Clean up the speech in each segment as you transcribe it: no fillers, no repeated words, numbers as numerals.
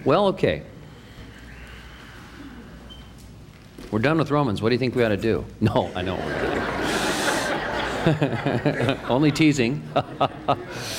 Well, okay. We're done with Romans. What do you think we ought to do? No, I know. Only teasing. We're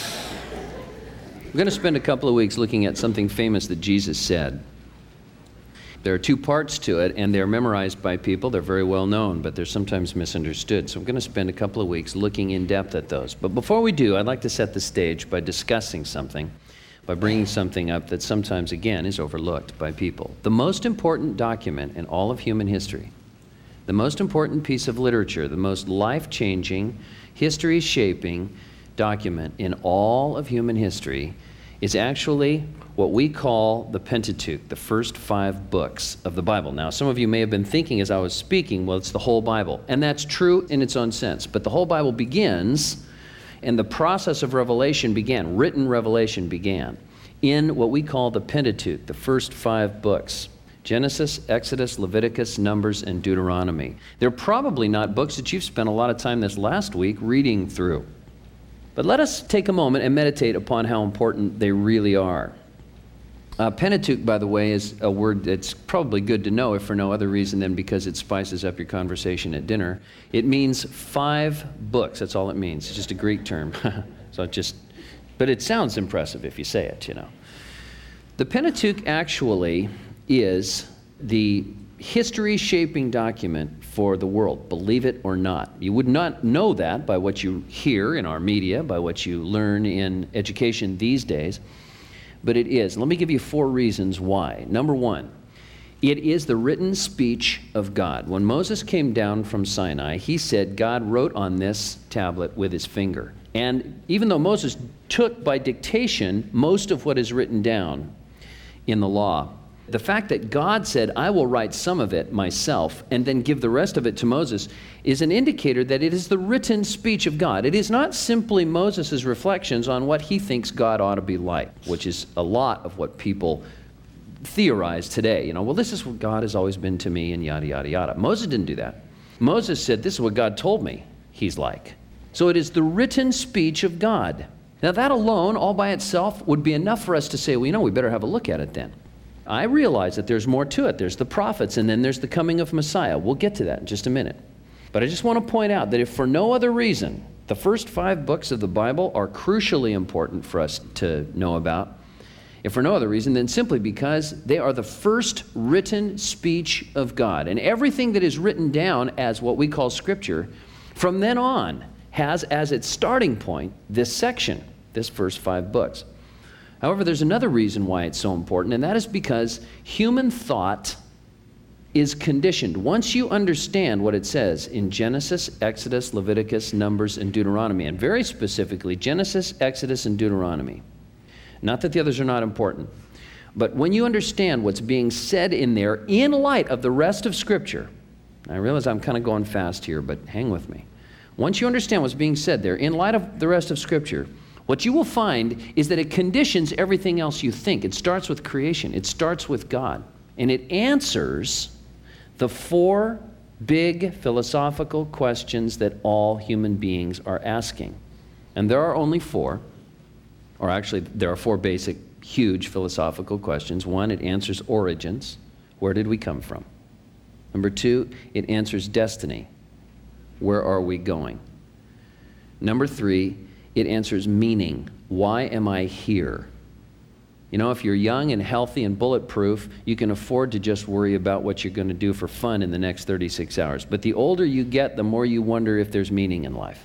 going to spend a couple of weeks looking at something famous that Jesus said. There are two parts to it, and they're memorized by people. They're very well known, but they're sometimes misunderstood. So I'm going to spend a couple of weeks looking in depth at those. But before we do, I'd like to set the stage by discussing something, by bringing something up that sometimes, again, is overlooked by people. The most important document in all of human history, the most important piece of literature, the most life-changing, history-shaping document in all of human history is actually what we call the Pentateuch, the first 5 books of the Bible. Now, some of you may have been thinking as I was speaking, well, it's the whole Bible. And that's true in its own sense. But the whole Bible begins, and the process of revelation began, written revelation began, in what we call the Pentateuch, the first 5 books. Genesis, Exodus, Leviticus, Numbers, and Deuteronomy. They're probably not books that you've spent a lot of time this last week reading through. But let us take a moment and meditate upon how important they really are. Pentateuch, by the way, is a word that's probably good to know, if for no other reason than because it spices up your conversation at dinner. It means 5 books. That's all it means. It's just a Greek term. But it sounds impressive if you say it, you know. The Pentateuch actually is the history-shaping document for the world, believe it or not. You would not know that by what you hear in our media, by what you learn in education these days. But it is. Let me give you 4 reasons why. Number 1, it is the written speech of God. When Moses came down from Sinai, he said God wrote on this tablet with his finger. And even though Moses took by dictation most of what is written down in the law, the fact that God said, I will write some of it myself and then give the rest of it to Moses is an indicator that it is the written speech of God. It is not simply Moses' reflections on what he thinks God ought to be like, which is a lot of what people theorize today. You know, well, this is what God has always been to me and yada, yada, yada. Moses didn't do that. Moses said, this is what God told me he's like. So it is the written speech of God. Now that alone, all by itself, would be enough for us to say, well, you know, we better have a look at it then. I realize that there's more to it. There's the prophets, and then there's the coming of Messiah. We'll get to that in just a minute. But I just want to point out that if for no other reason, the first 5 books of the Bible are crucially important for us to know about. If for no other reason, then simply because they are the first written speech of God. And everything that is written down as what we call Scripture, from then on, has as its starting point this section, this first 5 books. However, there's another reason why it's so important, and that is because human thought is conditioned. Once you understand what it says in Genesis, Exodus, Leviticus, Numbers, and Deuteronomy, and very specifically Genesis, Exodus, and Deuteronomy. Not that the others are not important, but when you understand what's being said in there in light of the rest of Scripture, I realize I'm kind of going fast here, but hang with me. Once you understand what's being said there in light of the rest of Scripture, what you will find is that it conditions everything else you think. It starts with creation. It starts with God. And it answers the 4 big philosophical questions that all human beings are asking. And there are only 4, or actually there are 4 basic, huge philosophical questions. 1, it answers origins. Where did we come from? Number 2, it answers destiny. Where are we going? Number 3, it answers meaning. Why am I here? You know, if you're young and healthy and bulletproof, you can afford to just worry about what you're going to do for fun in the next 36 hours. But the older you get, the more you wonder if there's meaning in life.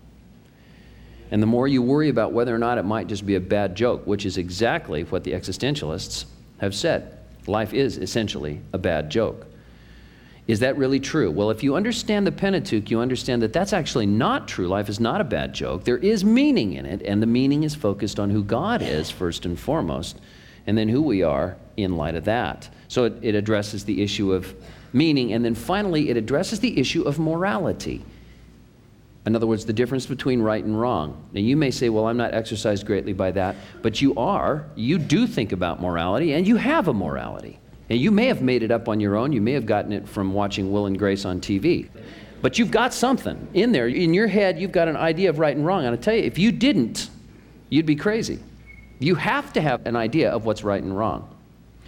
And the more you worry about whether or not it might just be a bad joke, which is exactly what the existentialists have said. Life is essentially a bad joke. Is that really true? Well, if you understand the Pentateuch, you understand that that's actually not true. Life is not a bad joke. There is meaning in it, and the meaning is focused on who God is, first and foremost, and then who we are in light of that. So it addresses the issue of meaning, and then finally it addresses the issue of morality. In other words, the difference between right and wrong. Now you may say, well, I'm not exercised greatly by that, but you are. You do think about morality, and you have a morality. And you may have made it up on your own. You may have gotten it from watching Will and Grace on TV. But you've got something in there. In your head, you've got an idea of right and wrong. And I tell you, if you didn't, you'd be crazy. You have to have an idea of what's right and wrong.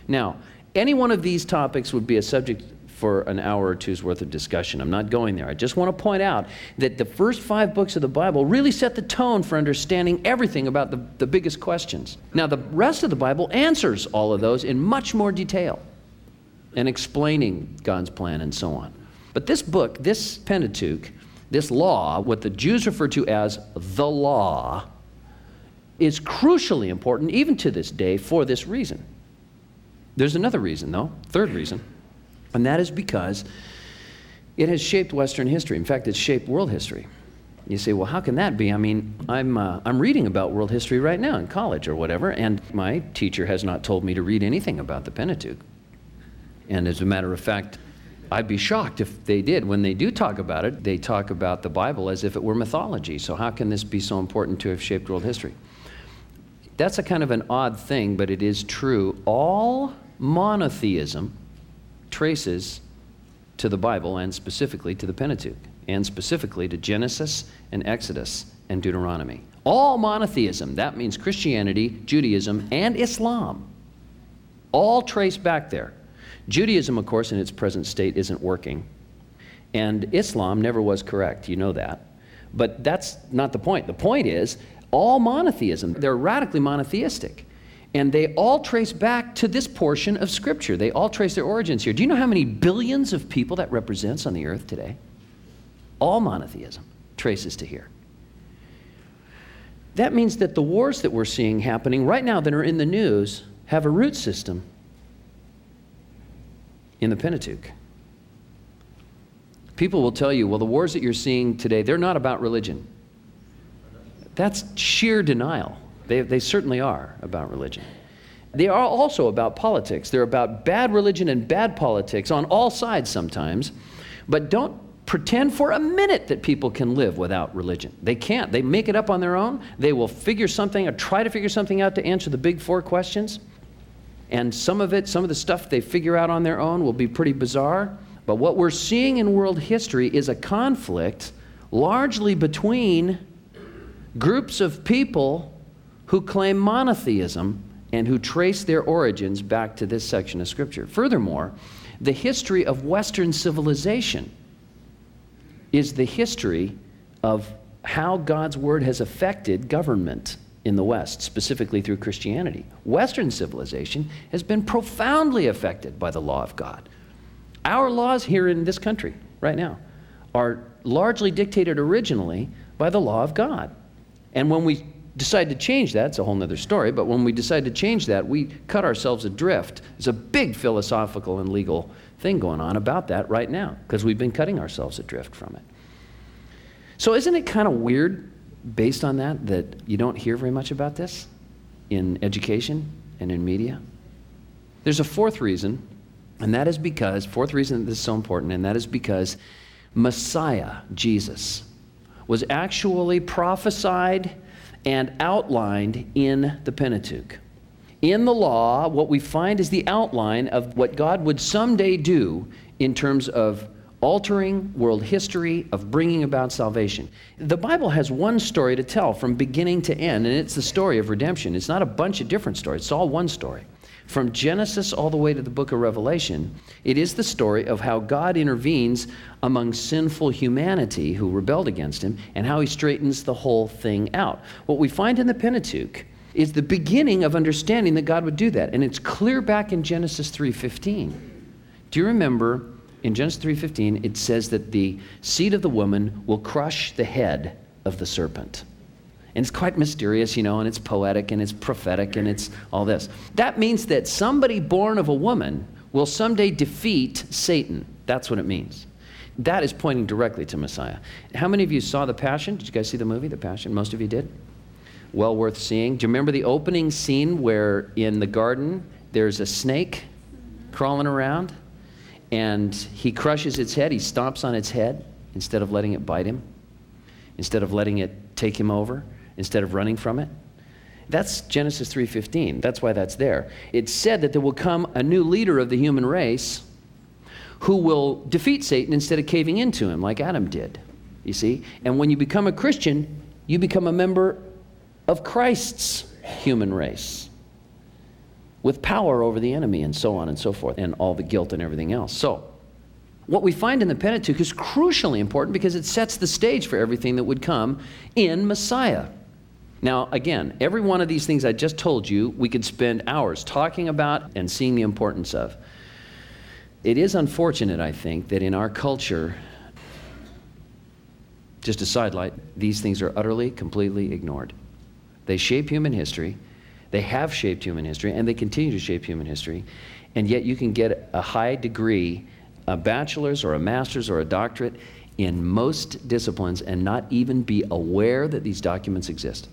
Now, any one of these topics would be a subject for an hour or two's worth of discussion. I'm not going there. I just want to point out that the first 5 books of the Bible really set the tone for understanding everything about the biggest questions. Now, the rest of the Bible answers all of those in much more detail and explaining God's plan and so on. But this book, this Pentateuch, this law, what the Jews refer to as the law, is crucially important even to this day for this reason. There's another reason, though, third reason. And that is because it has shaped Western history. In fact, it's shaped world history. You say, well, how can that be? I mean, I'm reading about world history right now in college or whatever, and my teacher has not told me to read anything about the Pentateuch. And as a matter of fact, I'd be shocked if they did. When they do talk about it, they talk about the Bible as if it were mythology. So how can this be so important to have shaped world history? That's a kind of an odd thing, but it is true. All monotheism traces to the Bible, and specifically to the Pentateuch, and specifically to Genesis and Exodus and Deuteronomy. All monotheism, that means Christianity, Judaism, and Islam, all trace back there. Judaism, of course, in its present state isn't working, and Islam never was correct, you know that. But that's not the point. The point is, all monotheism, they're radically monotheistic. And they all trace back to this portion of Scripture. They all trace their origins here. Do you know how many billions of people that represents on the earth today? All monotheism traces to here. That means that the wars that we're seeing happening right now that are in the news have a root system in the Pentateuch. People will tell you, well, the wars that you're seeing today, they're not about religion. That's sheer denial. They certainly are about religion. They are also about politics. They're about bad religion and bad politics on all sides sometimes. But don't pretend for a minute that people can live without religion. They can't. They make it up on their own. They will figure something or try to figure something out to answer the big 4 questions. And some of the stuff they figure out on their own will be pretty bizarre. But what we're seeing in world history is a conflict largely between groups of people who claim monotheism and who trace their origins back to this section of Scripture. Furthermore, the history of Western civilization is the history of how God's Word has affected government in the West, specifically through Christianity. Western civilization has been profoundly affected by the law of God. Our laws here in this country right now are largely dictated originally by the law of God. And when we decide to change that, it's a whole other story, but when we decide to change that, we cut ourselves adrift. There's a big philosophical and legal thing going on about that right now, because we've been cutting ourselves adrift from it. So isn't it kind of weird, based on that you don't hear very much about this in education and in media? There's a fourth reason, and that is because, fourth reason that this is so important, and that is because Messiah, Jesus, was actually prophesied and outlined in the Pentateuch. In the law, what we find is the outline of what God would someday do in terms of altering world history, of bringing about salvation. The Bible has one story to tell from beginning to end, and it's the story of redemption. It's not a bunch of different stories. It's all one story. From Genesis all the way to the book of Revelation, it is the story of how God intervenes among sinful humanity who rebelled against him and how he straightens the whole thing out. What we find in the Pentateuch is the beginning of understanding that God would do that. And it's clear back in Genesis 3:15. Do you remember in Genesis 3:15, it says that the seed of the woman will crush the head of the serpent. And it's quite mysterious, and it's poetic and it's prophetic and it's all this. That means that somebody born of a woman will someday defeat Satan. That's what it means. That is pointing directly to Messiah. How many of you saw The Passion? Did you guys see the movie, The Passion? Most of you did? Well worth seeing. Do you remember the opening scene where in the garden there's a snake crawling around and he crushes its head, he stomps on its head instead of letting it bite him, instead of letting it take him over, instead of running from it? That's Genesis 3:15. That's why that's there. It's said that there will come a new leader of the human race who will defeat Satan instead of caving into him like Adam did, you see? And when you become a Christian, you become a member of Christ's human race, with power over the enemy and so on and so forth, and all the guilt and everything else. So, what we find in the Pentateuch is crucially important because it sets the stage for everything that would come in Messiah. Now, again, every one of these things I just told you, we could spend hours talking about and seeing the importance of. It is unfortunate, I think, that in our culture, just a sidelight, these things are utterly, completely ignored. They shape human history. They have shaped human history, and they continue to shape human history. And yet you can get a high degree, a bachelor's or a master's or a doctorate in most disciplines and not even be aware that these documents exist.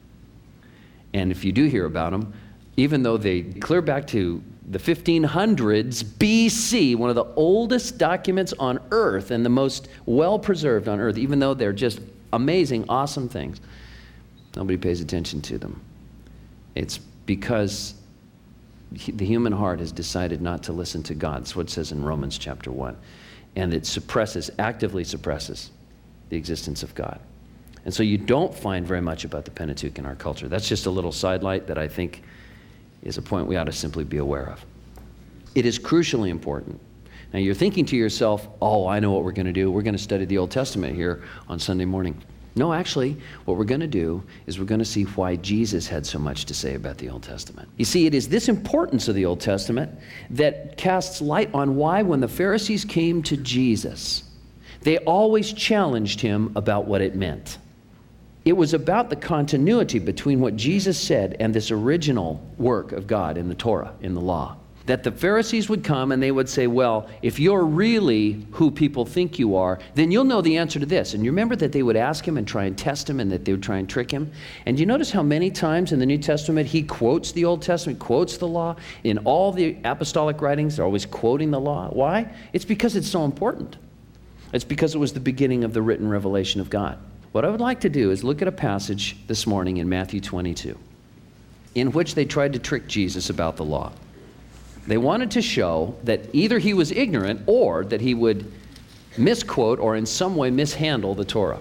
And if you do hear about them, even though they clear back to the 1500s BC, one of the oldest documents on earth and the most well-preserved on earth, even though they're just amazing, awesome things, nobody pays attention to them. It's because the human heart has decided not to listen to God. That's what it says in Romans chapter 1. And it actively suppresses the existence of God. And so you don't find very much about the Pentateuch in our culture. That's just a little sidelight that I think is a point we ought to simply be aware of. It is crucially important. Now you're thinking to yourself, oh, I know what we're going to do. We're going to study the Old Testament here on Sunday morning. No, actually, what we're going to do is we're going to see why Jesus had so much to say about the Old Testament. You see, it is this importance of the Old Testament that casts light on why when the Pharisees came to Jesus, they always challenged him about what it meant. It was about the continuity between what Jesus said and this original work of God in the Torah, in the law. That the Pharisees would come and they would say, well, if you're really who people think you are, then you'll know the answer to this. And you remember that they would ask him and try and test him and that they would try and trick him? And you notice how many times in the New Testament he quotes the Old Testament, quotes the law? In all the apostolic writings, they're always quoting the law. Why? It's because it's so important. It's because it was the beginning of the written revelation of God. What I would like to do is look at a passage this morning in Matthew 22, in which they tried to trick Jesus about the law. They wanted to show that either he was ignorant or that he would misquote or in some way mishandle the Torah.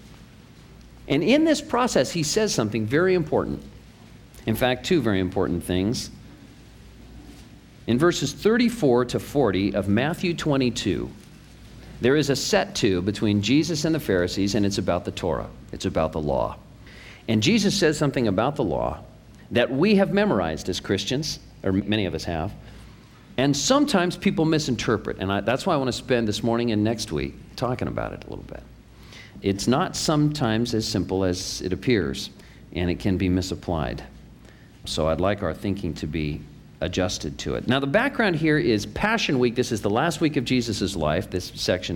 And in this process, he says something very important. In fact, two very important things. In verses 34 to 40 of Matthew 22, there is a set to between Jesus and the Pharisees, and it's about the Torah. It's about the law. And Jesus says something about the law that we have memorized as Christians, or many of us have, and sometimes people misinterpret. And that's why I want to spend this morning and next week talking about it a little bit. It's not sometimes as simple as it appears, and it can be misapplied. So I'd like our thinking to be adjusted to it. Now, the background here is Passion Week. This is the last week of Jesus' life, this section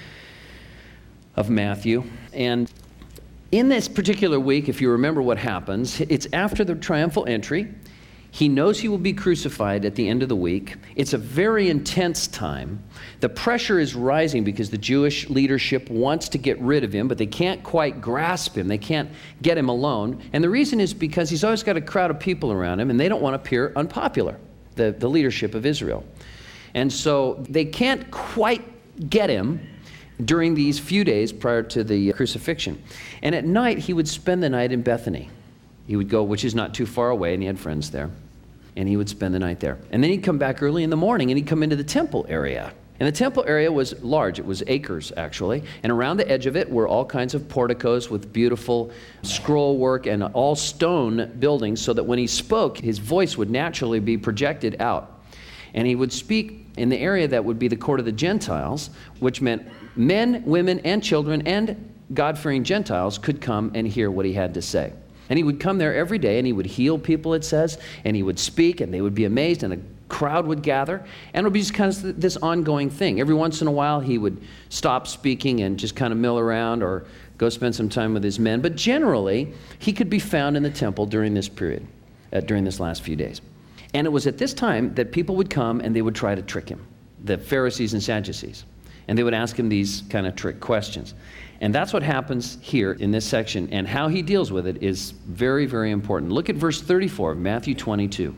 of Matthew. And in this particular week, if you remember what happens, it's after the triumphal entry. He knows he will be crucified at the end of the week. It's a very intense time. The pressure is rising because the Jewish leadership wants to get rid of him, but they can't quite grasp him. They can't get him alone. And the reason is because he's always got a crowd of people around him, and they don't want to appear unpopular, the leadership of Israel. And so they can't quite get him during these few days prior to the crucifixion. And at night, he would spend the night in Bethany. He would go, which is not too far away, and he had friends there. And he would spend the night there. And then he'd come back early in the morning, and he'd come into the temple area. And the temple area was large. It was acres, actually. And around the edge of it were all kinds of porticos with beautiful scroll work and all stone buildings, so that when he spoke, his voice would naturally be projected out. And he would speak in the area that would be the court of the Gentiles, which meant men, women, and children, and God-fearing Gentiles could come and hear what he had to say. And he would come there every day, and he would heal people, it says, and he would speak, and they would be amazed, and a crowd would gather, and it would be just kind of this ongoing thing. Every once in a while, he would stop speaking and just kind of mill around or go spend some time with his men. But generally, he could be found in the temple during this period, during this last few days. And it was at this time that people would come, and they would try to trick him, the Pharisees and Sadducees. And they would ask him these kind of trick questions. And that's what happens here in this section, and how he deals with it is very, very important. Look at verse 34 of Matthew 22.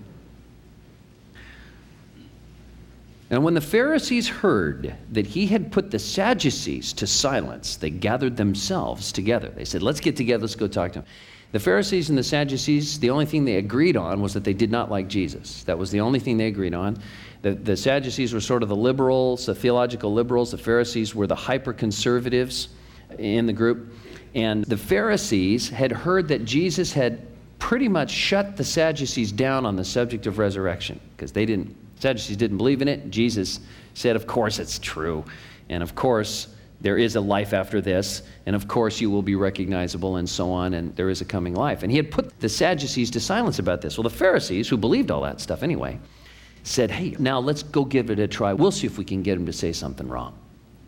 And when the Pharisees heard that he had put the Sadducees to silence, they gathered themselves together. They said, let's get together, let's go talk to him. The Pharisees and the Sadducees, the only thing they agreed on was that they did not like Jesus. That was the only thing they agreed on. The Sadducees were sort of the liberals, the theological liberals. The Pharisees were the hyper-conservatives in the group. And the Pharisees had heard that Jesus had pretty much shut the Sadducees down on the subject of resurrection, because Sadducees didn't believe in it. Jesus said, of course it's true. And of course, there is a life after this, and of course you will be recognizable, and so on, and there is a coming life. And he had put the Sadducees to silence about this. Well, the Pharisees, who believed all that stuff anyway, said, hey, now let's go give it a try. We'll see if we can get him to say something wrong.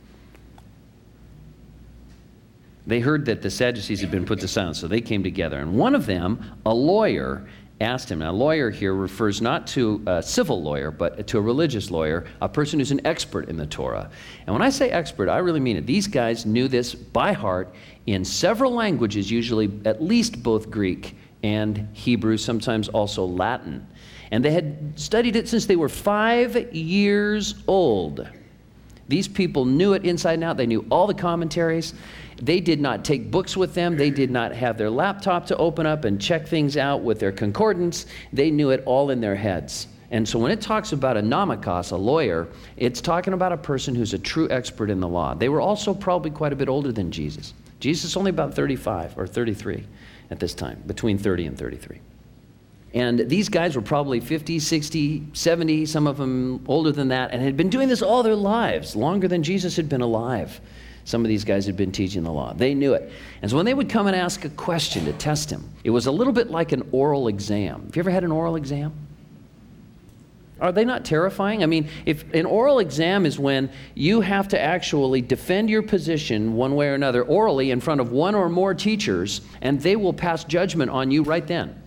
They heard that the Sadducees had been put to silence, so they came together. And one of them, a lawyer, asked him. Now, a lawyer here refers not to a civil lawyer, but to a religious lawyer, a person who's an expert in the Torah. And when I say expert, I really mean it. These guys knew this by heart in several languages, usually at least both Greek and Hebrew, sometimes also Latin. And they had studied it since they were 5 years old. These people knew it inside and out. They knew all the commentaries. They did not take books with them. They did not have their laptop to open up and check things out with their concordance. They knew it all in their heads. And so when it talks about a nomikos, a lawyer, it's talking about a person who's a true expert in the law. They were also probably quite a bit older than Jesus. Jesus is only about 35 or 33 at this time, between 30 and 33. And these guys were probably 50, 60, 70, some of them older than that, and had been doing this all their lives, longer than Jesus had been alive. Some of these guys had been teaching the law. They knew it. And so when they would come and ask a question to test him, it was a little bit like an oral exam. Have you ever had an oral exam? Are they not terrifying? I mean, if an oral exam is when you have to actually defend your position one way or another orally in front of one or more teachers, and they will pass judgment on you right then.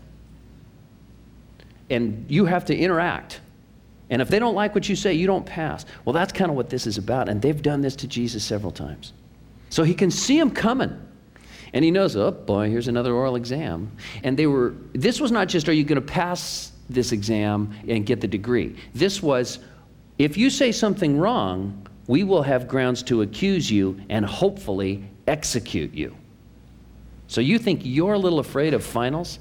And you have to interact. And if they don't like what you say, you don't pass. Well, that's kind of what this is about. And they've done this to Jesus several times. So he can see him coming. And he knows, oh boy, here's another oral exam. And this was not just, are you going to pass this exam and get the degree? This was, if you say something wrong, we will have grounds to accuse you and hopefully execute you. So you think you're a little afraid of finals?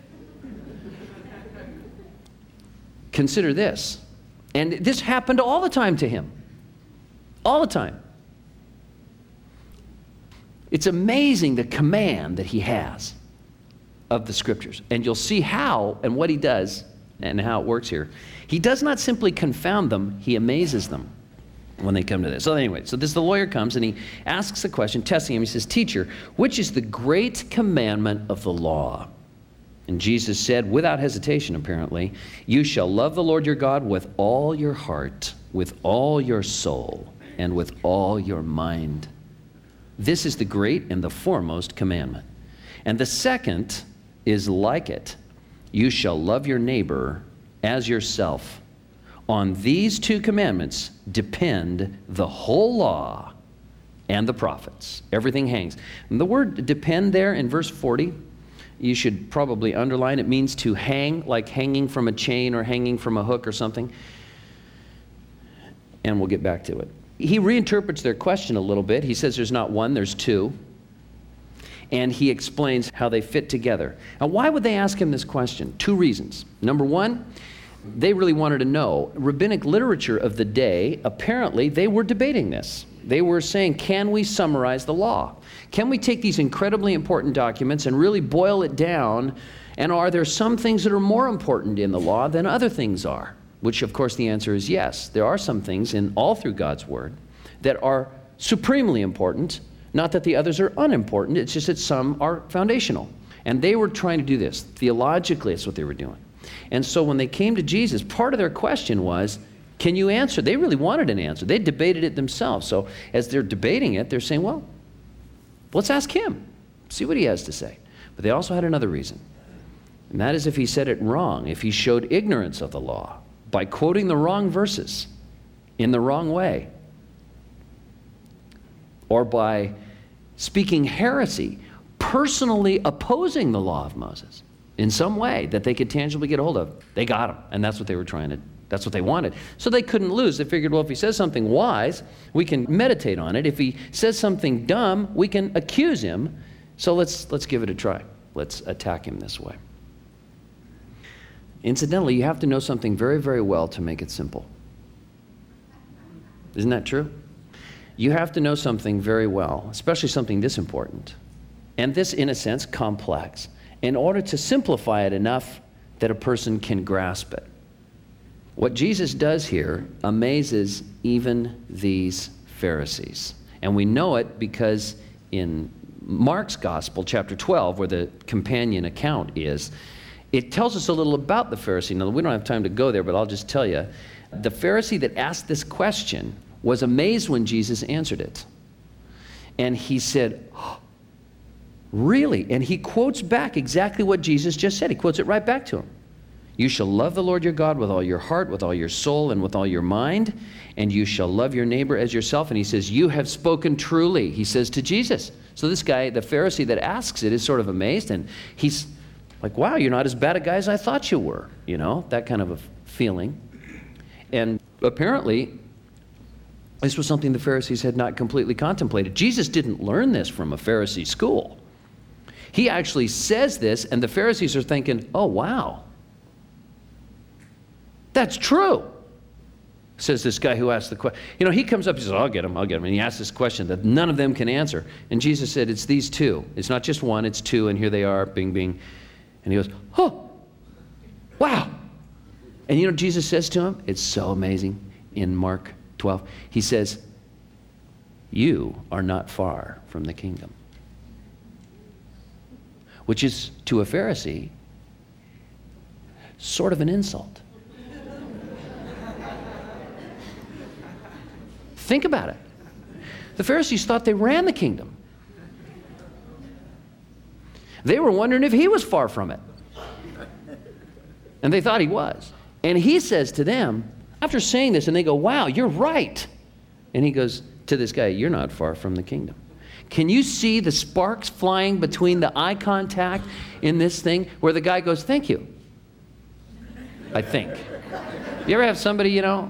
Consider this. And this happened all the time to him. All the time. It's amazing the command that he has of the Scriptures. And you'll see how and what he does and how it works here. He does not simply confound them, he amazes them when they come to this. So anyway, the lawyer comes and he asks a question, testing him. He says, "Teacher, which is the great commandment of the law?" And Jesus said, without hesitation apparently, "You shall love the Lord your God with all your heart, with all your soul, and with all your mind. This is the great and the foremost commandment. And the second is like it. You shall love your neighbor as yourself. On these two commandments depend the whole law and the prophets." Everything hangs. And the word depend there in verse 40, you should probably underline. It means to hang, like hanging from a chain or hanging from a hook or something. And we'll get back to it. He reinterprets their question a little bit. He says there's not one, there's two. And he explains how they fit together. Now, why would they ask him this question? 2 reasons. Number one, they really wanted to know. Rabbinic literature of the day, apparently, they were debating this. They were saying, can we summarize the law? Can we take these incredibly important documents and really boil it down? And are there some things that are more important in the law than other things are? Which, of course, the answer is yes. There are some things all through God's Word that are supremely important. Not that the others are unimportant. It's just that some are foundational. And they were trying to do this. Theologically, that's what they were doing. And so when they came to Jesus, part of their question was, can you answer? They really wanted an answer. They debated it themselves. So as they're debating it, they're saying, well, let's ask him, see what he has to say. But they also had another reason. And that is if he said it wrong, if he showed ignorance of the law by quoting the wrong verses in the wrong way, or by speaking heresy, personally opposing the law of Moses in some way that they could tangibly get a hold of. They got him, and that's what they were that's what they wanted. So they couldn't lose. They figured, well, if he says something wise, we can meditate on it. If he says something dumb, we can accuse him. So let's give it a try. Let's attack him this way. Incidentally, you have to know something very, very well to make it simple. Isn't that true? You have to know something very well, especially something this important, and this, in a sense, complex, in order to simplify it enough that a person can grasp it. What Jesus does here amazes even these Pharisees. And we know it because in Mark's Gospel, chapter 12, where the companion account is, it tells us a little about the Pharisee. Now, we don't have time to go there, but I'll just tell you. The Pharisee that asked this question was amazed when Jesus answered it. And he said, oh, really? And he quotes back exactly what Jesus just said. He quotes it right back to him. You shall love the Lord your God with all your heart, with all your soul, and with all your mind, and you shall love your neighbor as yourself. And he says, you have spoken truly, he says to Jesus. So this guy, the Pharisee that asks it, is sort of amazed, and he's like, wow, you're not as bad a guy as I thought you were, you know, that kind of a feeling. And apparently, this was something the Pharisees had not completely contemplated. Jesus didn't learn this from a Pharisee school. He actually says this, and the Pharisees are thinking, oh, wow. That's true, says this guy who asked the question. You know, he comes up, he says, I'll get him. And he asks this question that none of them can answer. And Jesus said, it's these two. It's not just one, it's two, and here they are, bing, bing. And he goes, oh, wow. And you know what Jesus says to him? It's so amazing in Mark 12. He says, you are not far from the kingdom. Which is, to a Pharisee, sort of an insult. Think about it. The Pharisees thought they ran the kingdom. They were wondering if he was far from it. And they thought he was. And he says to them, after saying this, and they go, wow, you're right. And he goes to this guy, you're not far from the kingdom. Can you see the sparks flying between the eye contact in this thing where the guy goes, thank you? I think. You ever have somebody, you know,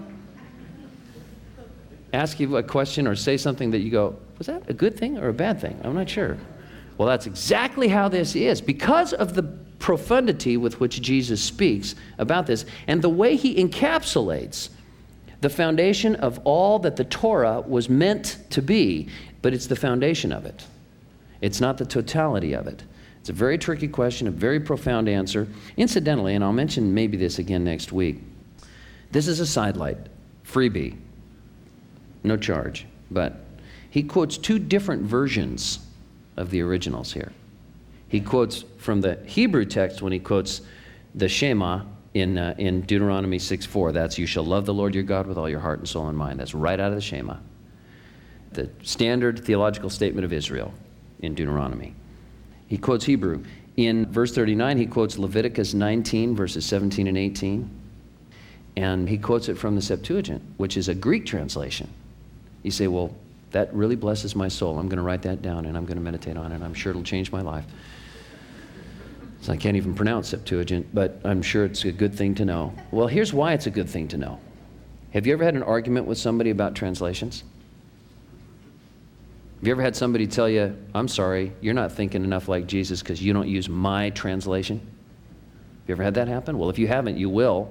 ask you a question or say something that you go, was that a good thing or a bad thing? I'm not sure. Well, that's exactly how this is. Because of the profundity with which Jesus speaks about this and the way he encapsulates the foundation of all that the Torah was meant to be, but it's the foundation of it. It's not the totality of it. It's a very tricky question, a very profound answer. Incidentally, and I'll mention maybe this again next week, this is a sidelight, freebie. No charge, but he quotes two different versions of the originals here. He quotes from the Hebrew text when he quotes the Shema in Deuteronomy 6:4. That's, you shall love the Lord your God with all your heart and soul and mind. That's right out of the Shema. The standard theological statement of Israel in Deuteronomy. He quotes Hebrew. In verse 39, he quotes Leviticus 19, verses 17 and 18. And he quotes it from the Septuagint, which is a Greek translation. You say, well, that really blesses my soul. I'm going to write that down and I'm going to meditate on it. I'm sure it'll change my life. So I can't even pronounce Septuagint, but I'm sure it's a good thing to know. Well, here's why it's a good thing to know. Have you ever had an argument with somebody about translations? Have you ever had somebody tell you, I'm sorry, you're not thinking enough like Jesus because you don't use my translation? Have you ever had that happen? Well, if you haven't, you will.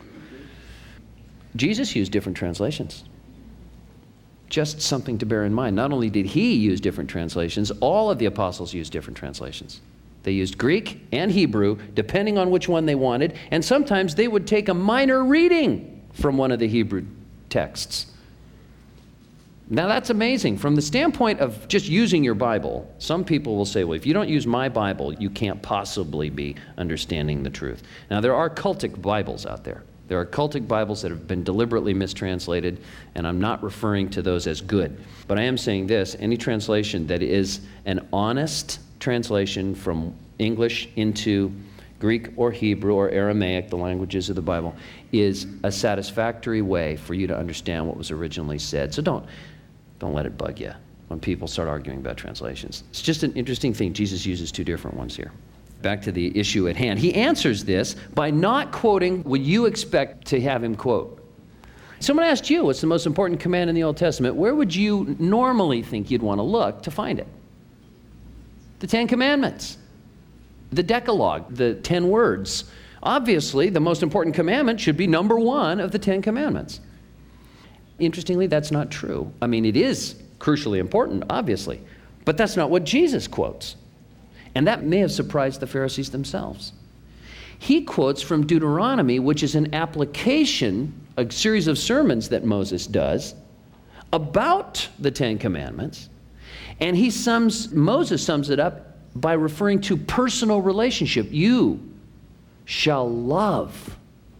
Jesus used different translations. Just something to bear in mind. Not only did he use different translations, all of the apostles used different translations. They used Greek and Hebrew, depending on which one they wanted, and sometimes they would take a minor reading from one of the Hebrew texts. Now that's amazing. From the standpoint of just using your Bible, some people will say, well, if you don't use my Bible, you can't possibly be understanding the truth. Now there are cultic Bibles out there. There are cultic Bibles that have been deliberately mistranslated, and I'm not referring to those as good. But I am saying this, any translation that is an honest translation from English into Greek or Hebrew or Aramaic, the languages of the Bible, is a satisfactory way for you to understand what was originally said. So don't let it bug you when people start arguing about translations. It's just an interesting thing. Jesus uses two different ones here. Back to the issue at hand. He answers this by not quoting what you expect to have him quote. Someone asked you, what's the most important command in the Old Testament? Where would you normally think you'd want to look to find it? The Ten Commandments. the Decalogue, the 10 words. Obviously, the most important commandment should be number 1 of the 10 commandments. Interestingly, that's not true. I mean, it is crucially important, obviously, but that's not what Jesus quotes. And that may have surprised the Pharisees themselves. He quotes from Deuteronomy, which is an application, a series of sermons that Moses does about the 10 commandments. And Moses sums it up by referring to personal relationship. You shall love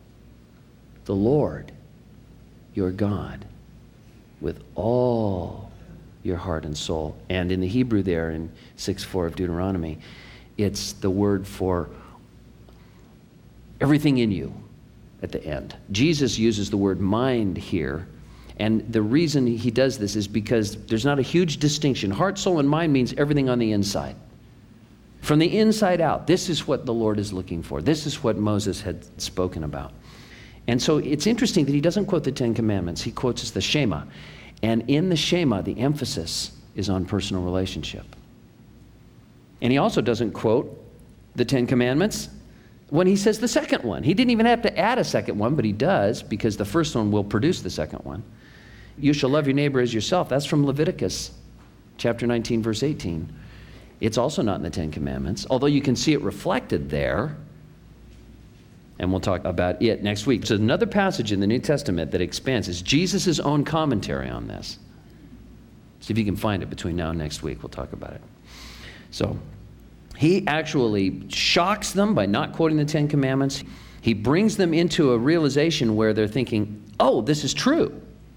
the Lord your God with all your heart and soul. And in the Hebrew there, in 6:4 of Deuteronomy, it's the word for everything in you at the end. Jesus uses the word mind here, and the reason he does this is because there's not a huge distinction. Heart, soul, and mind means everything on the inside. From the inside out, this is what the Lord is looking for. This is what Moses had spoken about. And so it's interesting that he doesn't quote the 10 Commandments. He quotes the Shema. And in the Shema, the emphasis is on personal relationship. And he also doesn't quote the 10 Commandments when he says the second one. He didn't even have to add a second one, but he does, because the first one will produce the second one. You shall love your neighbor as yourself. That's from Leviticus chapter 19, verse 18. It's also not in the 10 Commandments, although you can see it reflected there. And we'll talk about it next week. So another passage in the New Testament that expands is Jesus' own commentary on this. See if you can find it between now and next week. We'll talk about it. So he actually shocks them by not quoting the 10 Commandments. He brings them into a realization where they're thinking, oh, this is true.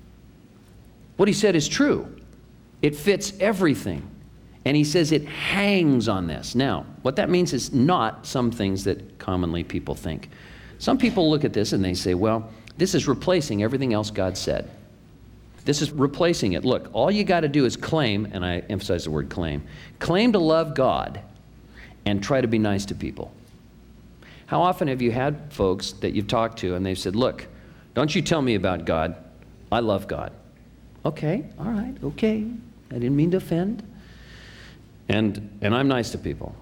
What he said is true. It fits everything. And he says it hangs on this. Now, what that means is not some things that commonly people think. Some people look at this and they say, well, this is replacing everything else God said. This is replacing it. Look, all you got to do is claim, and I emphasize the word claim to love God and try to be nice to people. How often have you had folks that you've talked to and they've said, look, don't you tell me about God. I love God. Okay, all right, okay. I didn't mean to offend. And I'm nice to people.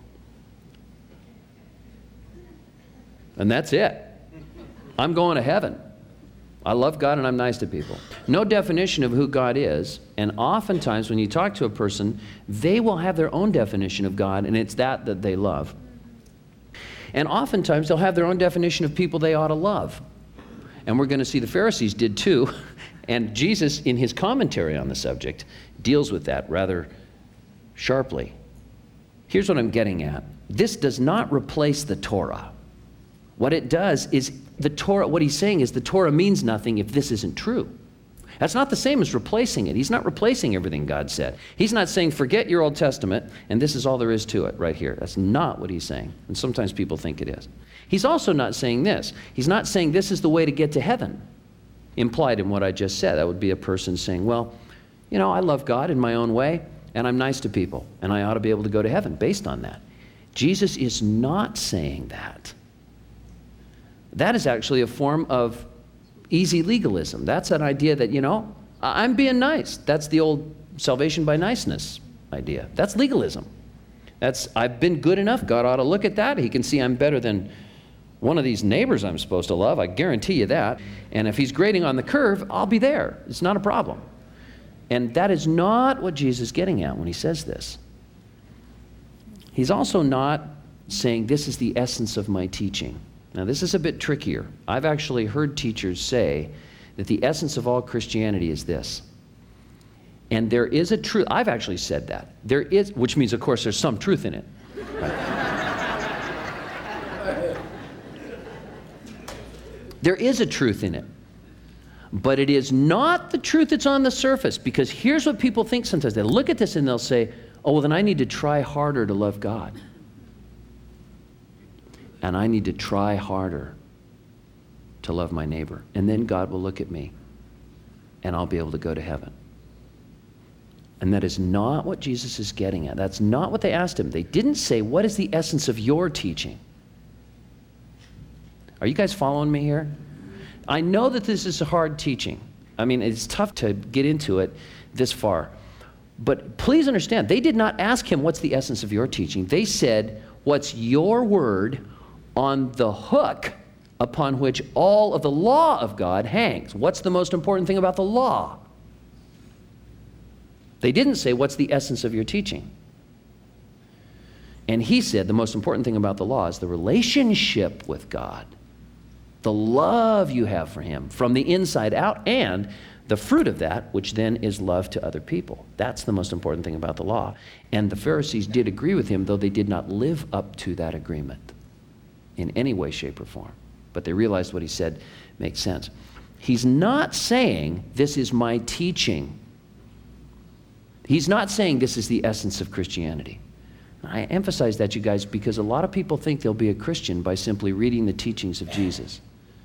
And that's it. I'm going to heaven. I love God and I'm nice to people. No definition of who God is. And oftentimes when you talk to a person, they will have their own definition of God, and it's that they love. And oftentimes they'll have their own definition of people they ought to love. And we're going to see the Pharisees did too. And Jesus, in his commentary on the subject, deals with that rather sharply. Here's what I'm getting at. This does not replace the Torah. What it does is the Torah, what he's saying is the Torah means nothing if this isn't true. That's not the same as replacing it. He's not replacing everything God said. He's not saying, forget your Old Testament, and this is all there is to it right here. That's not what he's saying. And sometimes people think it is. He's also not saying this. He's not saying this is the way to get to heaven. Implied in what I just said, that would be a person saying, well, you know, I love God in my own way, and I'm nice to people, and I ought to be able to go to heaven based on that. Jesus is not saying that. That is actually a form of easy legalism. That's an idea that, you know, I'm being nice. That's the old salvation by niceness idea. That's legalism. I've been good enough. God ought to look at that. He can see I'm better than one of these neighbors I'm supposed to love. I guarantee you that. And if he's grading on the curve, I'll be there. It's not a problem. And that is not what Jesus is getting at when he says this. He's also not saying this is the essence of my teaching. Now, this is a bit trickier. I've actually heard teachers say that the essence of all Christianity is this. And there is a truth. I've actually said that. There is, which means, of course, there's some truth in it. Right? There is a truth in it. But it is not the truth that's on the surface, because here's what people think sometimes. They look at this and they'll say, oh, well, then I need to try harder to love God. And I need to try harder to love my neighbor. And then God will look at me and I'll be able to go to heaven. And that is not what Jesus is getting at. That's not what they asked him. They didn't say, what is the essence of your teaching? Are you guys following me here? I know that this is a hard teaching. I mean, it's tough to get into it this far. But please understand, they did not ask him, what's the essence of your teaching? They said, what's your word on the hook upon which all of the law of God hangs? What's the most important thing about the law? They didn't say, what's the essence of your teaching? And he said, the most important thing about the law is the relationship with God, the love you have for him from the inside out, and the fruit of that, which then is love to other people. That's the most important thing about the law. And the Pharisees did agree with him, though they did not live up to that agreement in any way, shape, or form. But they realized what he said makes sense. He's not saying, this is my teaching. He's not saying this is the essence of Christianity. I emphasize that, you guys, because a lot of people think they'll be a Christian by simply reading the teachings of Jesus.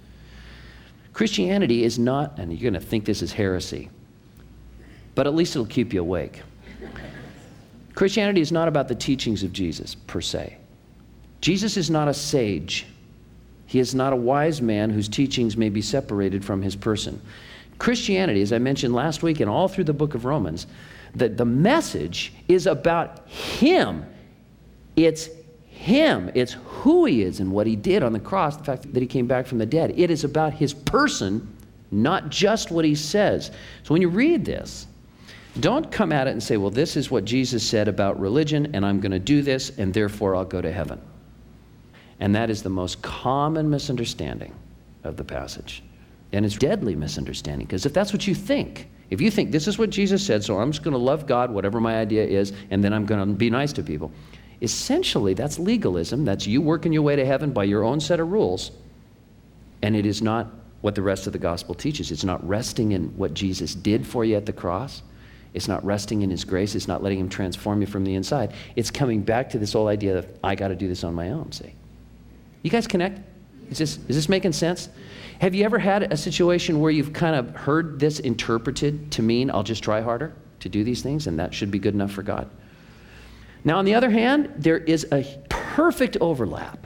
Christianity is not, and you're going to think this is heresy, but at least it'll keep you awake. Christianity is not about the teachings of Jesus, per se. Jesus is not a sage. He is not a wise man whose teachings may be separated from his person. Christianity, as I mentioned last week and all through the book of Romans, the message is about him. It's him. It's who he is and what he did on the cross, the fact that he came back from the dead. It is about his person, not just what he says. So when you read this, don't come at it and say, well, this is what Jesus said about religion, and I'm going to do this, and therefore I'll go to heaven. And that is the most common misunderstanding of the passage. And it's deadly misunderstanding, because if that's what you think, if you think this is what Jesus said, so I'm just going to love God, whatever my idea is, and then I'm going to be nice to people, essentially that's legalism. That's you working your way to heaven by your own set of rules. And it is not what the rest of the gospel teaches. It's not resting in what Jesus did for you at the cross. It's not resting in his grace. It's not letting him transform you from the inside. It's coming back to this whole idea that I got to do this on my own, see? You guys connect? Is this making sense? Have you ever had a situation where you've kind of heard this interpreted to mean I'll just try harder to do these things, and that should be good enough for God? Now, on the other hand, there is a perfect overlap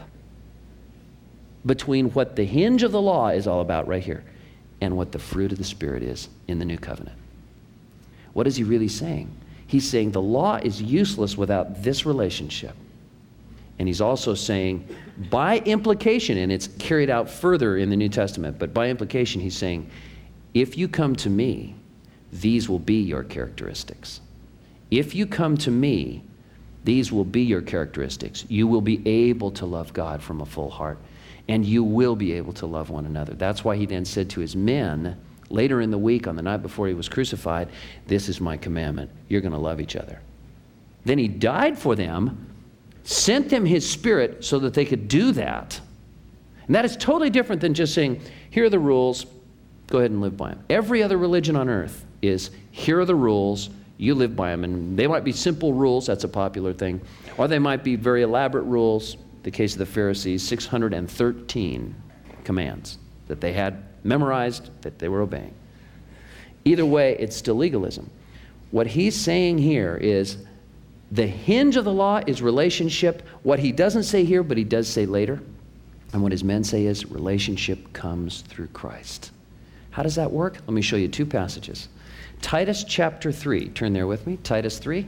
between what the hinge of the law is all about right here and what the fruit of the Spirit is in the new covenant. What is he really saying? He's saying the law is useless without this relationship. And he's also saying, by implication, and it's carried out further in the New Testament, but by implication, he's saying, if you come to me, these will be your characteristics. If you come to me, these will be your characteristics. You will be able to love God from a full heart, and you will be able to love one another. That's why he then said to his men, later in the week, on the night before he was crucified, this is my commandment. You're going to love each other. Then he died for them, sent them his Spirit so that they could do that. And that is totally different than just saying, here are the rules, go ahead and live by them. Every other religion on earth is, here are the rules, you live by them. And they might be simple rules, that's a popular thing. Or they might be very elaborate rules. The case of the Pharisees, 613 commands that they had memorized, that they were obeying. Either way, it's still legalism. What he's saying here is, the hinge of the law is relationship. What he doesn't say here, but he does say later, and what his men say is, relationship comes through Christ. How does that work? Let me show you two passages. Titus chapter 3. Turn there with me. Titus 3.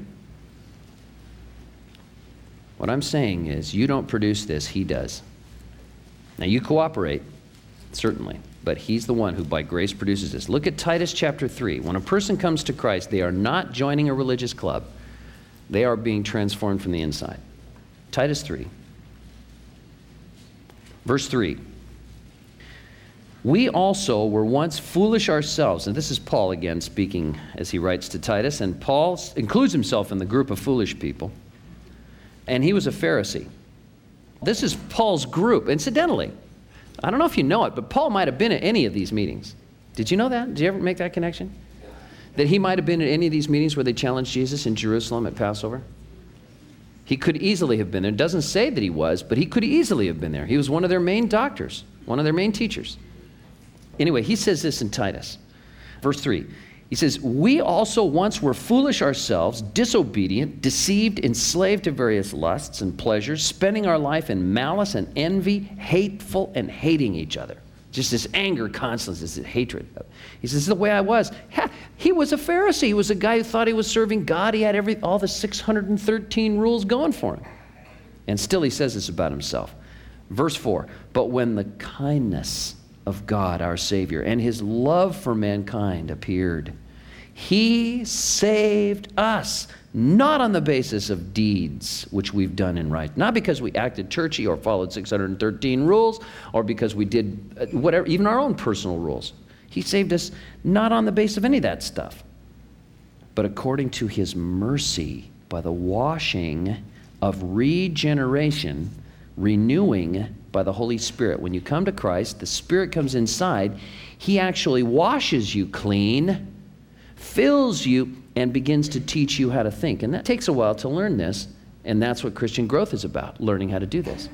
What I'm saying is, you don't produce this, he does. Now you cooperate, certainly, but he's the one who by grace produces this. Look at Titus chapter 3. When a person comes to Christ, they are not joining a religious club. They are being transformed from the inside. Titus 3. Verse 3. We also were once foolish ourselves. And this is Paul again speaking as he writes to Titus. And Paul includes himself in the group of foolish people. And he was a Pharisee. This is Paul's group. Incidentally, I don't know if you know it, but Paul might have been at any of these meetings. Did you know that? Did you ever make that connection? That he might have been at any of these meetings where they challenged Jesus in Jerusalem at Passover? He could easily have been there. It doesn't say that he was, but he could easily have been there. He was one of their main doctors, one of their main teachers. Anyway, he says this in Titus. Verse 3. He says, we also once were foolish ourselves, disobedient, deceived, enslaved to various lusts and pleasures, spending our life in malice and envy, hateful and hating each other. Just this anger constantly, this hatred. He says, this is the way I was. He was a Pharisee. He was a guy who thought he was serving God. He had all the 613 rules going for him. And still he says this about himself. Verse 4, but when the kindness of God, our Savior, and his love for mankind appeared, he saved us, not on the basis of deeds which we've done in right, not because we acted churchy or followed 613 rules, or because we did whatever, even our own personal rules. He saved us not on the basis of any of that stuff, but according to his mercy, by the washing of regeneration, renewing by the Holy Spirit. When you come to Christ, the Spirit comes inside. He actually washes you clean, fills you, and begins to teach you how to think. And that takes a while to learn this, and that's what Christian growth is about, learning how to do this.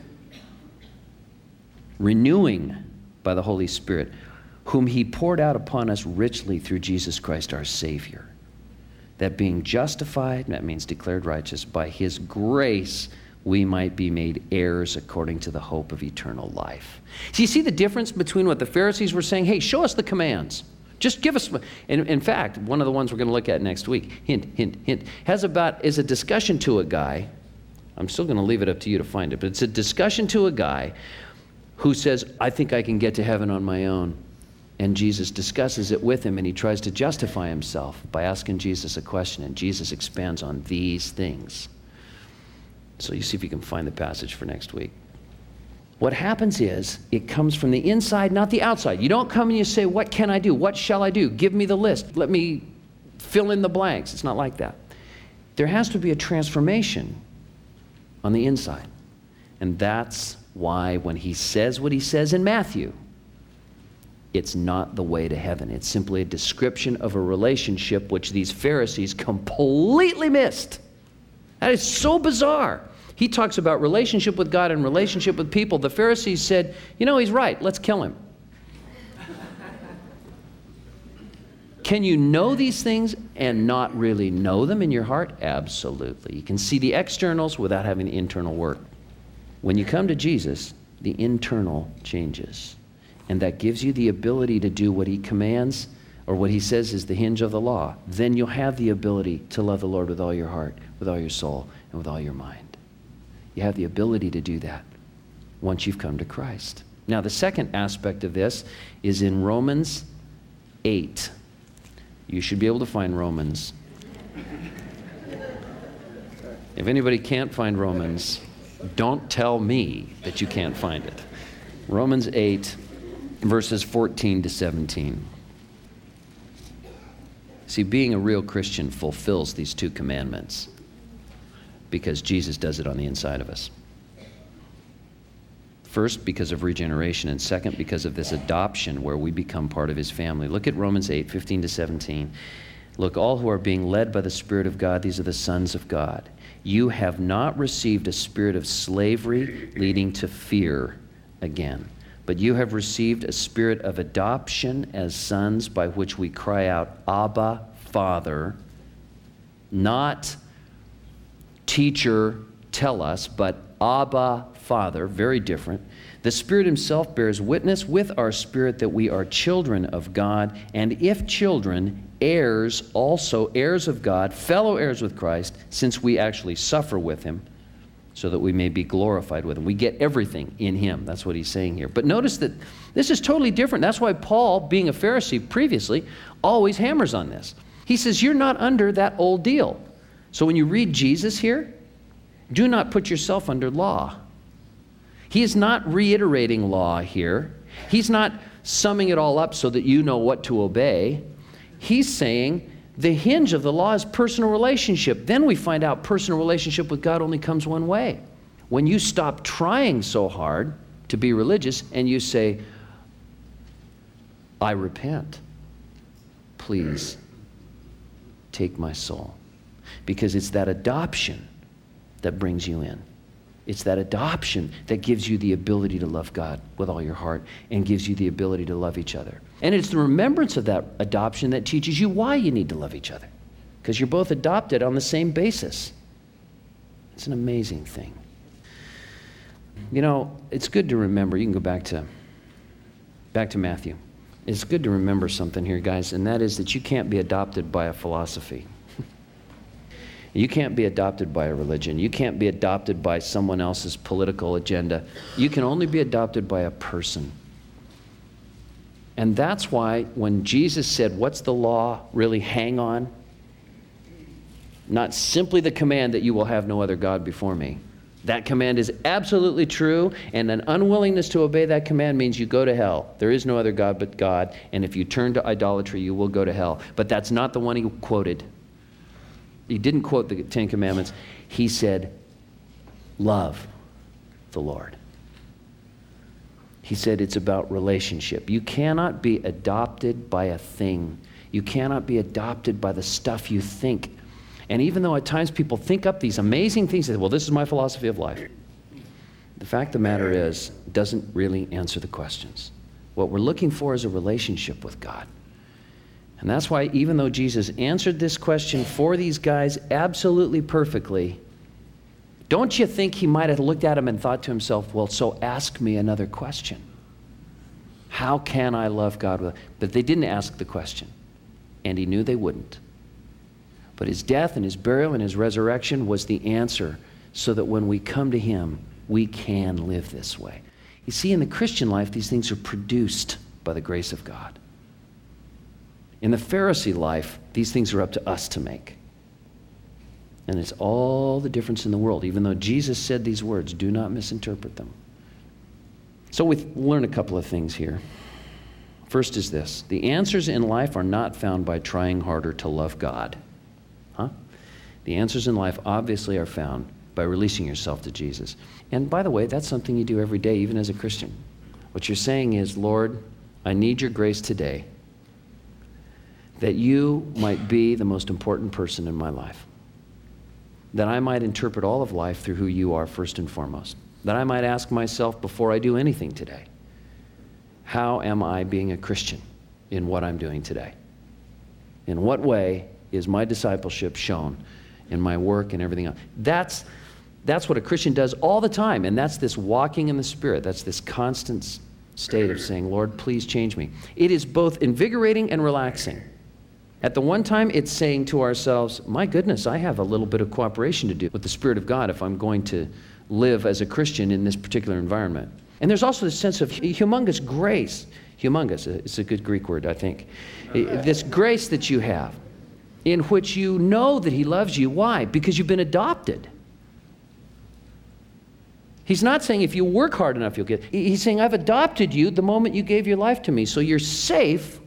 Renewing by the Holy Spirit, whom he poured out upon us richly through Jesus Christ our Savior. That being justified, that means declared righteous, by his grace we might be made heirs according to the hope of eternal life. So you see the difference between what the Pharisees were saying? Hey, show us the commands. Just give us, in fact, one of the ones we're going to look at next week, hint, is a discussion to a guy. I'm still going to leave it up to you to find it, but it's a discussion to a guy who says, I think I can get to heaven on my own. And Jesus discusses it with him, and he tries to justify himself by asking Jesus a question, and Jesus expands on these things. So you see if you can find the passage for next week. What happens is, it comes from the inside, not the outside. You don't come and you say, what can I do? What shall I do? Give me the list. Let me fill in the blanks. It's not like that. There has to be a transformation on the inside. And that's why when he says what he says in Matthew, it's not the way to heaven. It's simply a description of a relationship which these Pharisees completely missed. That is so bizarre. He talks about relationship with God and relationship with people. The Pharisees said, you know, he's right. Let's kill him. Can you know these things and not really know them in your heart? Absolutely. You can see the externals without having the internal work. When you come to Jesus, the internal changes. And that gives you the ability to do what he commands, or what he says is the hinge of the law. Then you'll have the ability to love the Lord with all your heart, with all your soul, and with all your mind. You have the ability to do that once you've come to Christ. Now, the second aspect of this is in Romans 8. You should be able to find Romans. If anybody can't find Romans, don't tell me that you can't find it. Romans 8, verses 14 to 17. See, being a real Christian fulfills these two commandments because Jesus does it on the inside of us. First, because of regeneration, and second, because of this adoption where we become part of his family. Look at Romans 8, 15 to 17. Look, all who are being led by the Spirit of God, these are the sons of God. You have not received a spirit of slavery leading to fear again, but you have received a spirit of adoption as sons, by which we cry out, Abba, Father. Not teacher, tell us, but Abba, Father, very different. The Spirit himself bears witness with our spirit that we are children of God, and if children, heirs also, heirs of God, fellow heirs with Christ, since we actually suffer with him, so that we may be glorified with him. We get everything in him. That's what he's saying here. But notice that this is totally different. That's why Paul, being a Pharisee previously, always hammers on this. He says, you're not under that old deal. So when you read Jesus here, do not put yourself under law. He is not reiterating law here. He's not summing it all up so that you know what to obey. He's saying the hinge of the law is personal relationship. Then we find out personal relationship with God only comes one way. When you stop trying so hard to be religious and you say, I repent. Please take my soul. Because it's that adoption that brings you in. It's that adoption that gives you the ability to love God with all your heart and gives you the ability to love each other. And it's the remembrance of that adoption that teaches you why you need to love each other. Because you're both adopted on the same basis. It's an amazing thing. You know, it's good to remember. You can go back to Back to Matthew. It's good to remember something here, guys, and that is that you can't be adopted by a philosophy. You can't be adopted by a religion. You can't be adopted by someone else's political agenda. You can only be adopted by a person. And that's why when Jesus said, what's the law really hang on? Not simply the command that you will have no other God before me. That command is absolutely true, and an unwillingness to obey that command means you go to hell. There is no other God but God, and if you turn to idolatry, you will go to hell. But that's not the one he quoted. He didn't quote the Ten Commandments. He said, love the Lord. He said it's about relationship. You cannot be adopted by a thing. You cannot be adopted by the stuff you think. And even though at times people think up these amazing things, they say, well, this is my philosophy of life. The fact of the matter is, it doesn't really answer the questions. What we're looking for is a relationship with God. And that's why even though Jesus answered this question for these guys absolutely perfectly, don't you think he might have looked at him and thought to himself, well, so ask me another question. How can I love God? But they didn't ask the question, and he knew they wouldn't. But his death and his burial and his resurrection was the answer so that when we come to him, we can live this way. You see, in the Christian life, these things are produced by the grace of God. In the Pharisee life, these things are up to us to make. And it's all the difference in the world. Even though Jesus said these words, do not misinterpret them. So we learn a couple of things here. First is this. The answers in life are not found by trying harder to love God. The answers in life obviously are found by releasing yourself to Jesus. And by the way, that's something you do every day, even as a Christian. What you're saying is, Lord, I need your grace today that you might be the most important person in my life. That I might interpret all of life through who you are first and foremost. That I might ask myself before I do anything today, how am I being a Christian in what I'm doing today? In what way is my discipleship shown in my work and everything else? That's what a Christian does all the time, and that's this walking in the Spirit. That's this constant state of saying, Lord, please change me. It is both invigorating and relaxing. At the one time, it's saying to ourselves, my goodness, I have a little bit of cooperation to do with the Spirit of God if I'm going to live as a Christian in this particular environment. And there's also this sense of humongous grace. Humongous, it's a good Greek word, I think. This grace that you have, in which you know that he loves you. Why? Because you've been adopted. He's not saying if you work hard enough, you'll get. He's saying, I've adopted you the moment you gave your life to me, so you're safe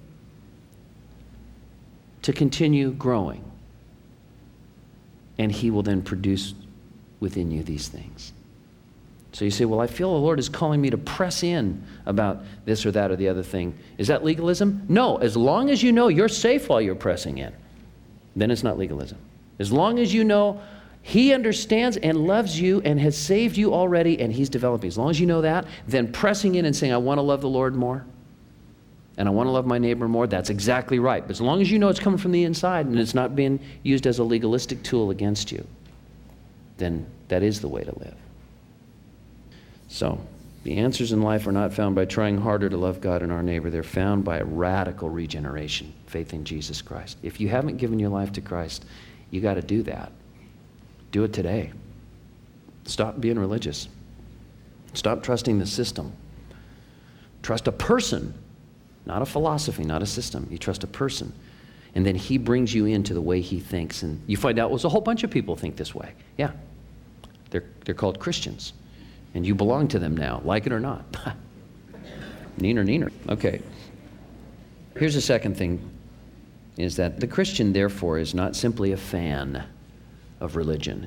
to continue growing. And he will then produce within you these things. So you say, well, I feel the Lord is calling me to press in about this or that or the other thing. Is that legalism? No, as long as you know you're safe while you're pressing in, then it's not legalism. As long as you know he understands and loves you and has saved you already and he's developing. As long as you know that, then pressing in and saying, I want to love the Lord more and I want to love my neighbor more, that's exactly right. But as long as you know it's coming from the inside and it's not being used as a legalistic tool against you, then that is the way to live. So, the answers in life are not found by trying harder to love God and our neighbor. They're found by a radical regeneration, faith in Jesus Christ. If you haven't given your life to Christ, you got to do that. Do it today. Stop being religious. Stop trusting the system. Trust a person, not a philosophy, not a system. You trust a person. And then he brings you into the way he thinks. And you find out, well, a whole bunch of people think this way. Yeah. They're called Christians. And you belong to them now, like it or not. Neener. Okay. Here's the second thing, is that the Christian, therefore, is not simply a fan of religion.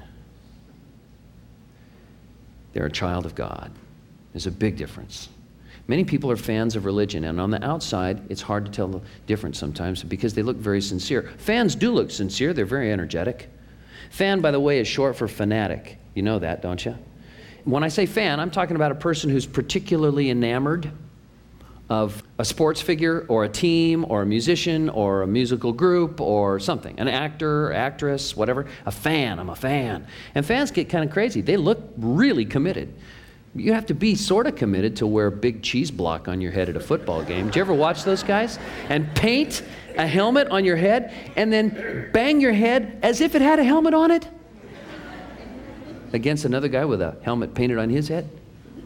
They're a child of God. There's a big difference. Many people are fans of religion, and on the outside, it's hard to tell the difference sometimes because they look very sincere. Fans do look sincere. They're very energetic. Fan, by the way, is short for fanatic. You know that, don't you? When I say fan, I'm talking about a person who's particularly enamored of a sports figure or a team or a musician or a musical group or something, an actor, actress, whatever. A fan, I'm a fan. And fans get kind of crazy. They look really committed. You have to be sort of committed to wear a big cheese block on your head at a football game. Did you ever watch those guys? And paint a helmet on your head and then bang your head as if it had a helmet on it against another guy with a helmet painted on his head?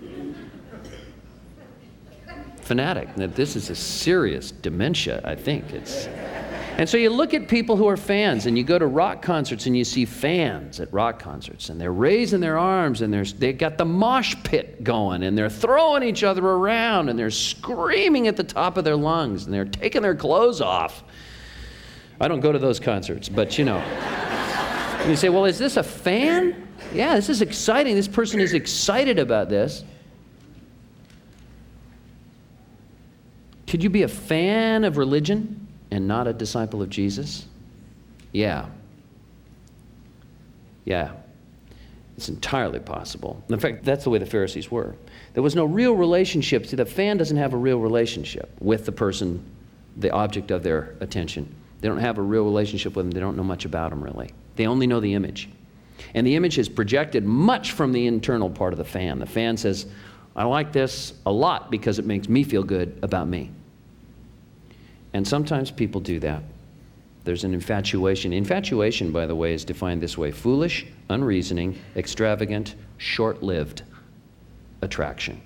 Fanatic. Now, this is a serious dementia, I think. And so you look at people who are fans, and you go to rock concerts and you see fans at rock concerts, and they're raising their arms, and they got the mosh pit going, and they're throwing each other around, and they're screaming at the top of their lungs, and they're taking their clothes off. I don't go to those concerts, but you know. And you say, well, is this a fan? Yeah, this is exciting. This person is excited about this. Could you be a fan of religion and not a disciple of Jesus? Yeah. It's entirely possible. In fact, that's the way the Pharisees were. There was no real relationship. See, the fan doesn't have a real relationship with the person, the object of their attention. They don't have a real relationship with them. They don't know much about them, really. They only know the image. And the image is projected much from the internal part of the fan. The fan says, I like this a lot because it makes me feel good about me. And sometimes people do that. There's an infatuation. Infatuation, by the way, is defined this way: foolish, unreasoning, extravagant, short-lived attraction.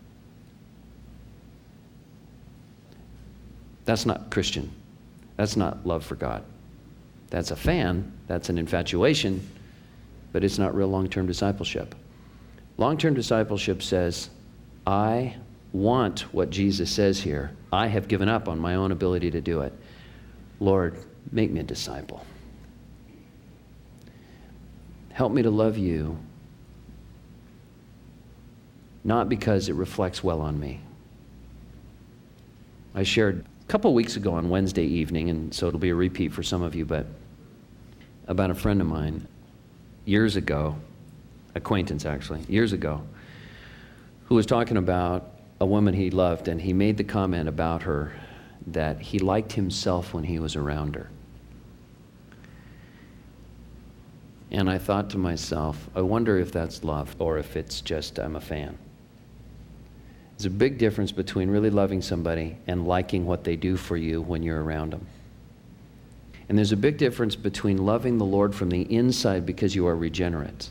That's not Christian. That's not love for God. That's a fan. That's an infatuation. But it's not real long-term discipleship. Long-term discipleship says, I want what Jesus says here. I have given up on my own ability to do it. Lord, make me a disciple. Help me to love you, not because it reflects well on me. I shared a couple weeks ago on Wednesday evening, and so it'll be a repeat for some of you, but about a friend of mine years ago, acquaintance actually, years ago, who was talking about a woman he loved, and he made the comment about her that he liked himself when he was around her. And I thought to myself, I wonder if that's love or if it's just I'm a fan. There's a big difference between really loving somebody and liking what they do for you when you're around them. And there's a big difference between loving the Lord from the inside because you are regenerate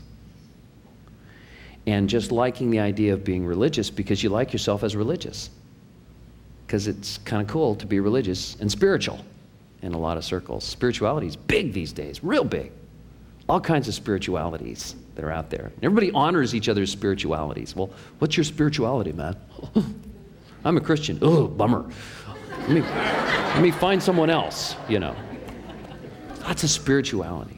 and just liking the idea of being religious because you like yourself as religious. Because it's kind of cool to be religious and spiritual in a lot of circles. Spirituality is big these days, real big. All kinds of spiritualities that are out there. Everybody honors each other's spiritualities. Well, what's your spirituality, man? I'm a Christian. Oh, bummer. Let me find someone else, you know. Lots of spirituality.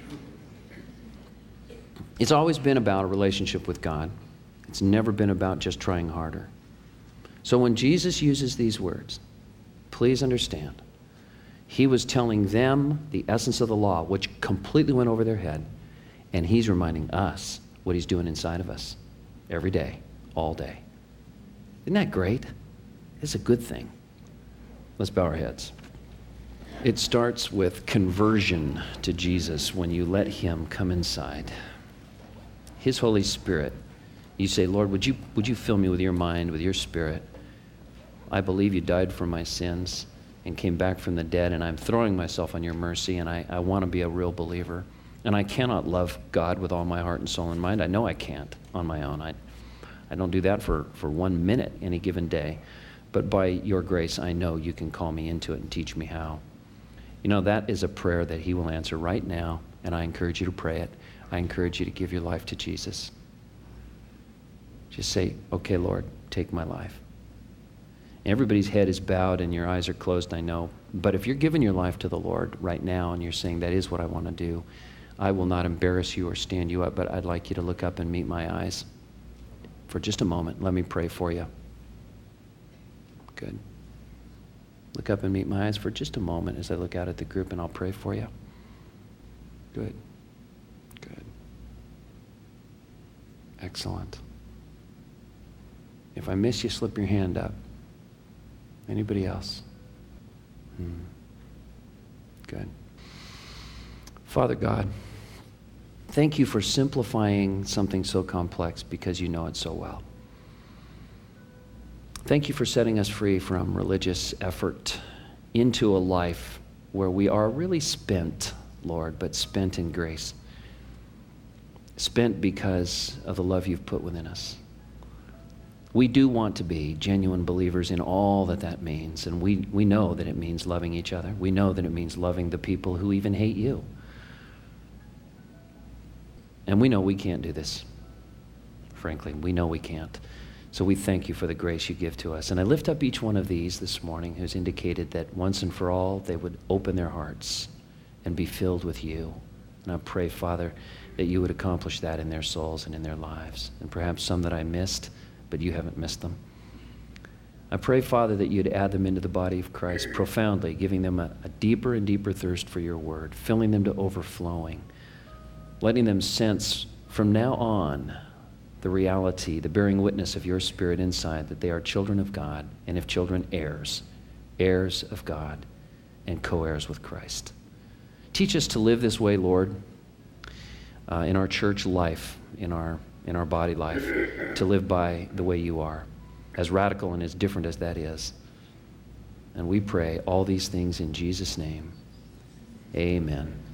It's always been about a relationship with God. It's never been about just trying harder. So when Jesus uses these words, please understand, he was telling them the essence of the law, which completely went over their head, and he's reminding us what he's doing inside of us every day, all day. Isn't that great? It's a good thing. Let's bow our heads. It starts with conversion to Jesus when you let him come inside. His Holy Spirit. You say, Lord, would you fill me with your mind, with your spirit? I believe you died for my sins and came back from the dead, and I'm throwing myself on your mercy, and I want to be a real believer. And I cannot love God with all my heart and soul and mind. I know I can't on my own. I don't do that for 1 minute any given day. But by your grace, I know you can call me into it and teach me how. You know, that is a prayer that he will answer right now, and I encourage you to pray it. I encourage you to give your life to Jesus. Just say, okay, Lord, take my life. Everybody's head is bowed and your eyes are closed, I know. But if you're giving your life to the Lord right now and you're saying, that is what I want to do, I will not embarrass you or stand you up, but I'd like you to look up and meet my eyes for just a moment. Let me pray for you. Good. Look up and meet my eyes for just a moment as I look out at the group, and I'll pray for you. Good. Good. Excellent. If I miss you, slip your hand up. Anybody else? Good. Father God, thank you for simplifying something so complex because you know it so well. Thank you for setting us free from religious effort into a life where we are really spent, Lord, but spent in grace. Spent because of the love you've put within us. We do want to be genuine believers in all that that means, and we know that it means loving each other. We know that it means loving the people who even hate you. And we know we can't do this. Frankly, we know we can't. So we thank you for the grace you give to us. And I lift up each one of these this morning who's indicated that once and for all they would open their hearts and be filled with you. And I pray, Father, that you would accomplish that in their souls and in their lives. And perhaps some that I missed, but you haven't missed them. I pray, Father, that you'd add them into the body of Christ profoundly, giving them a deeper and deeper thirst for your word, filling them to overflowing, letting them sense from now on the reality, the bearing witness of your Spirit inside, that they are children of God, and if children, heirs, heirs of God, and co-heirs with Christ. Teach us to live this way, Lord, in our church life, in our body life, to live by the way you are, as radical and as different as that is. And we pray all these things in Jesus' name. Amen.